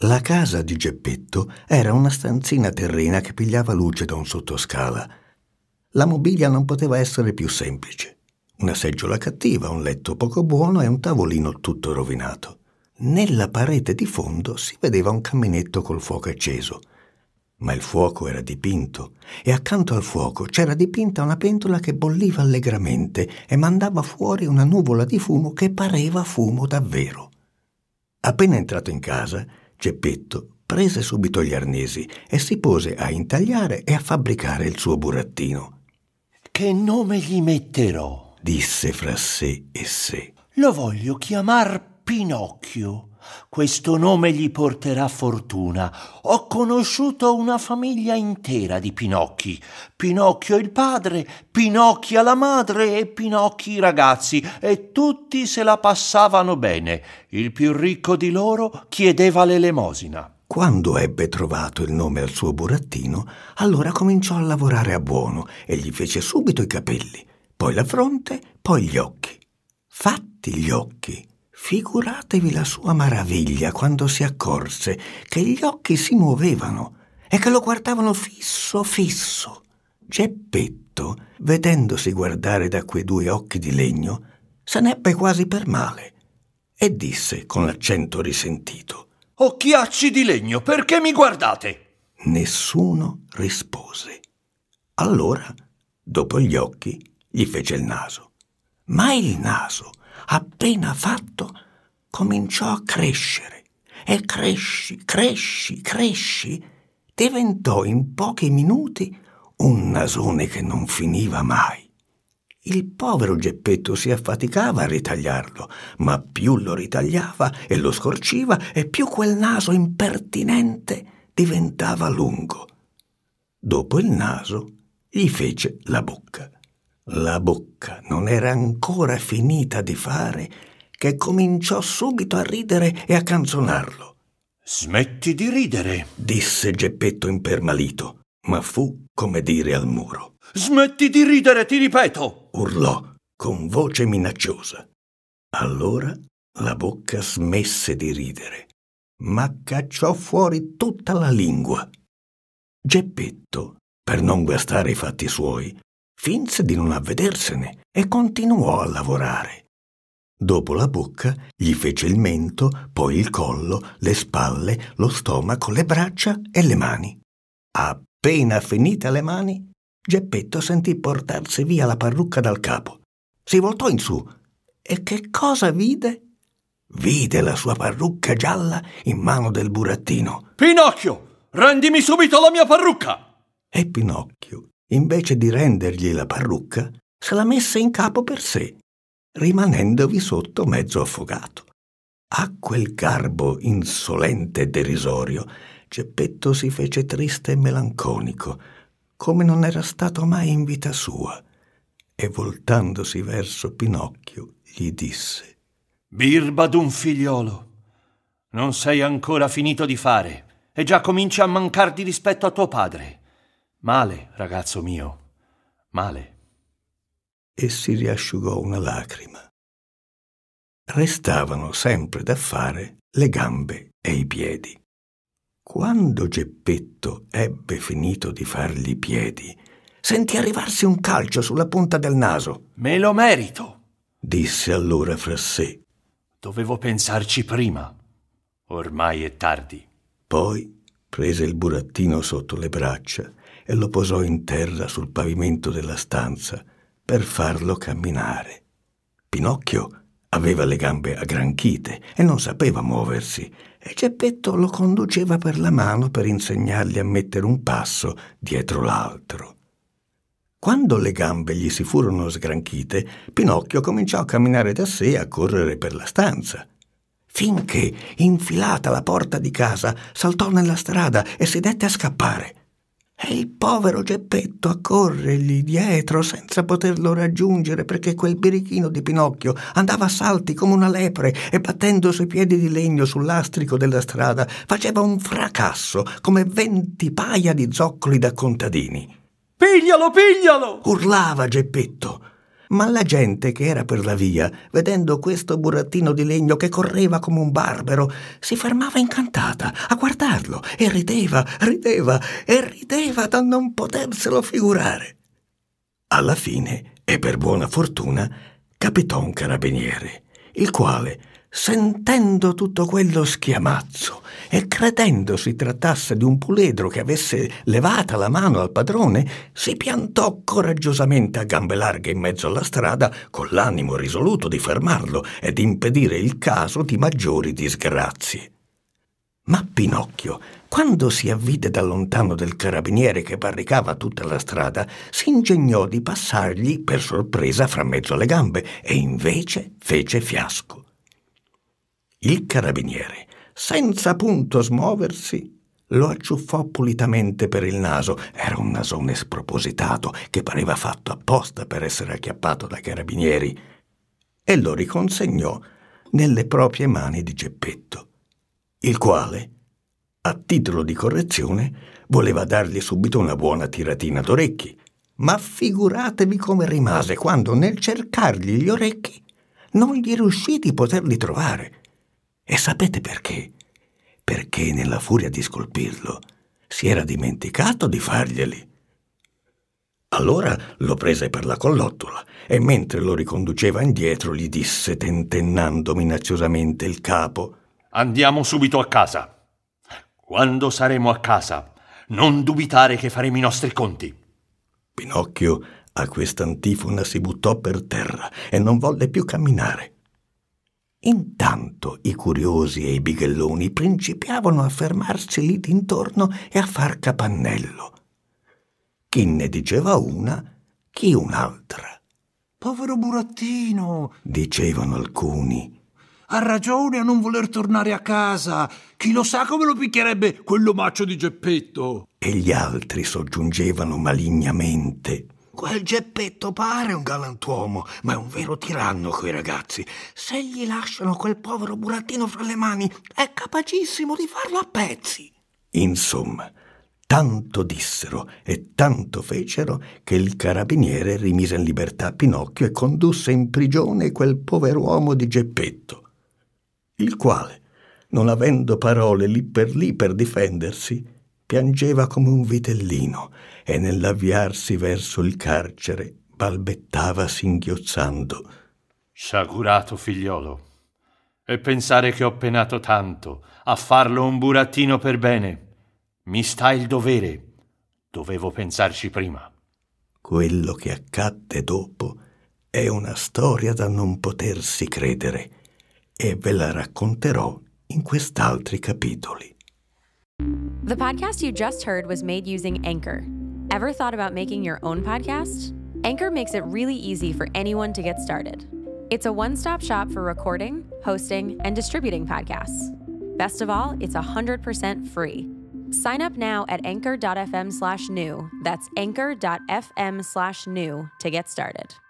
La casa di Geppetto era una stanzina terrena che pigliava luce da un sottoscala. La mobilia non poteva essere più semplice. Una seggiola cattiva, un letto poco buono e un tavolino tutto rovinato. Nella parete di fondo si vedeva un caminetto col fuoco acceso. Ma il fuoco era dipinto e accanto al fuoco c'era dipinta una pentola che bolliva allegramente e mandava fuori una nuvola di fumo che pareva fumo davvero. Appena entrato in casa, Geppetto prese subito gli arnesi e si pose a intagliare e a fabbricare il suo burattino. «Che nome gli metterò?» disse fra sé e sé. «Lo voglio chiamar Pinocchio. Questo nome gli porterà fortuna. Ho conosciuto una famiglia intera di Pinocchi. Pinocchio il padre, Pinocchia la madre e Pinocchi i ragazzi, e tutti se la passavano bene. Il più ricco di loro chiedeva l'elemosina». Quando ebbe trovato il nome al suo burattino, allora cominciò a lavorare a buono e gli fece subito i capelli, poi la fronte, poi gli occhi. Fatti gli occhi, figuratevi la sua maraviglia quando si accorse che gli occhi si muovevano e che lo guardavano fisso, fisso. Geppetto, vedendosi guardare da quei due occhi di legno, se n'ebbe quasi per male e disse con l'accento risentito: «Occhiacci di legno, perché mi guardate?» Nessuno rispose. Allora, dopo gli occhi, gli fece il naso. Ma il naso, appena fatto, cominciò a crescere e cresci, diventò in pochi minuti un nasone che non finiva mai. Il povero Geppetto si affaticava a ritagliarlo, ma più lo ritagliava e lo scorciva e più quel naso impertinente diventava lungo. Dopo il naso gli fece la bocca. La bocca non era ancora finita di fare che cominciò subito a ridere e a canzonarlo. «Smetti di ridere», disse Geppetto impermalito, ma fu come dire al muro. «Smetti di ridere, ti ripeto!» urlò con voce minacciosa. Allora la bocca smesse di ridere, ma cacciò fuori tutta la lingua. Geppetto, per non guastare i fatti suoi, finse di non avvedersene e continuò a lavorare. Dopo la bocca gli fece il mento, poi il collo, le spalle, lo stomaco, le braccia e le mani. Appena finite le mani, Geppetto sentì portarsi via la parrucca dal capo. Si voltò in su e che cosa vide? Vide la sua parrucca gialla in mano del burattino. «Pinocchio, rendimi subito la mia parrucca!» E Pinocchio, invece di rendergli la parrucca, se la messe in capo per sé, rimanendovi sotto mezzo affogato. A quel garbo insolente e derisorio, Geppetto si fece triste e melanconico, come non era stato mai in vita sua, e voltandosi verso Pinocchio gli disse: «Birba d'un figliolo, non sei ancora finito di fare e già cominci a mancar di rispetto a tuo padre. Male, ragazzo mio, male». E si riasciugò una lacrima. Restavano sempre da fare le gambe e i piedi. Quando Geppetto ebbe finito di fargli i piedi, sentì arrivarsi un calcio sulla punta del naso. «Me lo merito», disse allora fra sé. «Dovevo pensarci prima. Ormai è tardi». Poi prese il burattino sotto le braccia e lo posò in terra sul pavimento della stanza per farlo camminare. Pinocchio aveva le gambe aggranchite e non sapeva muoversi, e Geppetto lo conduceva per la mano per insegnargli a mettere un passo dietro l'altro. Quando le gambe gli si furono sgranchite, Pinocchio cominciò a camminare da sé e a correre per la stanza, finché, infilata la porta di casa, saltò nella strada e si dette a scappare. E il povero Geppetto a corrergli dietro senza poterlo raggiungere, perché quel birichino di Pinocchio andava a salti come una lepre e, battendo sui piedi di legno sul lastrico della strada, faceva un fracasso come 20 paia di zoccoli da contadini. «Piglialo, piglialo!» urlava Geppetto, ma la gente che era per la via, vedendo questo burattino di legno che correva come un barbero, si fermava incantata a guardarlo e rideva da non poterselo figurare. Alla fine, e per buona fortuna, capitò un carabiniere, il quale, sentendo tutto quello schiamazzo e credendo si trattasse di un puledro che avesse levata la mano al padrone, si piantò coraggiosamente a gambe larghe in mezzo alla strada con l'animo risoluto di fermarlo ed impedire il caso di maggiori disgrazie. Ma Pinocchio, quando si avvide da lontano del carabiniere che barricava tutta la strada, si ingegnò di passargli per sorpresa fra mezzo alle gambe e invece fece fiasco. Il carabiniere, senza punto smuoversi, lo acciuffò pulitamente per il naso. Era un nasone spropositato che pareva fatto apposta per essere acchiappato dai carabinieri, e lo riconsegnò nelle proprie mani di Geppetto, il quale, a titolo di correzione, voleva dargli subito una buona tiratina d'orecchi, ma figuratevi come rimase quando, nel cercargli gli orecchi, non gli riuscì di poterli trovare. E sapete perché? Perché nella furia di scolpirlo si era dimenticato di farglieli. Allora lo prese per la collottola e mentre lo riconduceva indietro gli disse, tentennando minaziosamente il capo: «Andiamo subito a casa. Quando saremo a casa, non dubitare che faremo i nostri conti». Pinocchio a quest'antifona si buttò per terra e non volle più camminare. Intanto i curiosi e i bighelloni principiavano a fermarsi lì d'intorno e a far capannello. Chi ne diceva una, chi un'altra. «Povero burattino», dicevano alcuni. «Ha ragione a non voler tornare a casa. Chi lo sa come lo picchierebbe quell'omaccio di Geppetto». E gli altri soggiungevano malignamente: «Quel Geppetto pare un galantuomo, ma è un vero tiranno coi ragazzi. Se gli lasciano quel povero burattino fra le mani, è capacissimo di farlo a pezzi». Insomma, tanto dissero e tanto fecero che il carabiniere rimise in libertà Pinocchio e condusse in prigione quel pover'uomo di Geppetto, il quale, non avendo parole lì per difendersi, piangeva come un vitellino e nell'avviarsi verso il carcere balbettava singhiozzando: «Sciagurato figliolo, e pensare che ho penato tanto a farlo un burattino per bene. Mi sta il dovere. Dovevo pensarci prima». Quello che accadde dopo è una storia da non potersi credere e ve la racconterò in quest'altri capitoli. The podcast you just heard was made using Anchor. Ever thought about making your own podcast? Anchor makes it really easy for anyone to get started. It's a one-stop shop for recording, hosting, and distributing podcasts. Best of all, it's 100% free. Sign up now at anchor.fm/new. That's anchor.fm/new to get started.